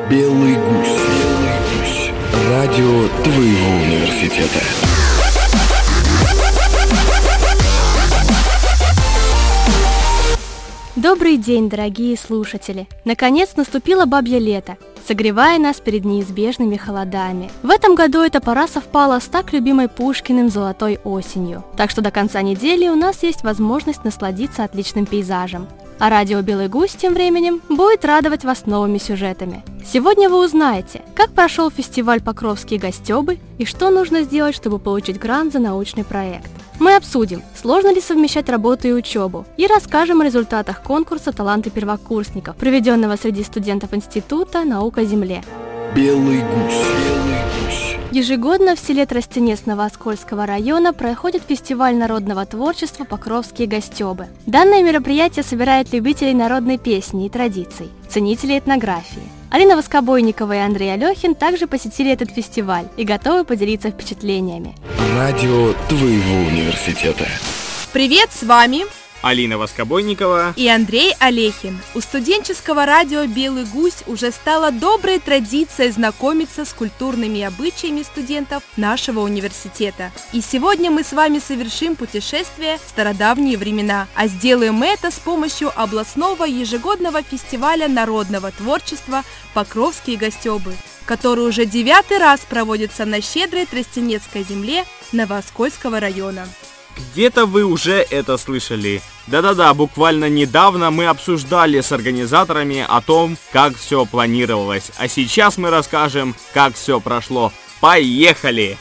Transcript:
Белый гусь. Радио твоего университета. Добрый день, дорогие слушатели! Наконец наступило бабье лето, согревая нас перед неизбежными холодами. В этом году эта пора совпала с так любимой Пушкиным золотой осенью. Так что до конца недели у нас есть возможность насладиться отличным пейзажем. А радио «Белый гусь» тем временем будет радовать вас новыми сюжетами. Сегодня вы узнаете, как прошел фестиваль «Покровские гостёбы» и что нужно сделать, чтобы получить грант за научный проект. Мы обсудим, сложно ли совмещать работу и учебу, и расскажем о результатах конкурса «Таланты первокурсников», проведенного среди студентов Института наук о земле. Белый гусь. Ежегодно в селе Тростенец Новооскольского района проходит фестиваль народного творчества «Покровские гостёбы». Данное мероприятие собирает любителей народной песни и традиций, ценителей этнографии. Алина Воскобойникова и Андрей Алехин также посетили этот фестиваль и готовы поделиться впечатлениями. Радио твоего университета. Привет, с вами Алина Воскобойникова и Андрей Алехин. У студенческого радио «Белый гусь» уже стала доброй традицией знакомиться с культурными обычаями студентов нашего университета. И сегодня мы с вами совершим путешествие в стародавние времена, а сделаем мы это с помощью областного ежегодного фестиваля народного творчества «Покровские гостёбы», который уже 9-й раз проводится на щедрой Тростенецкой земле Новооскольского района. Где-то вы уже это слышали. Да-да-да, буквально недавно мы обсуждали с организаторами о том, как все планировалось. А сейчас мы расскажем, как все прошло. Поехали!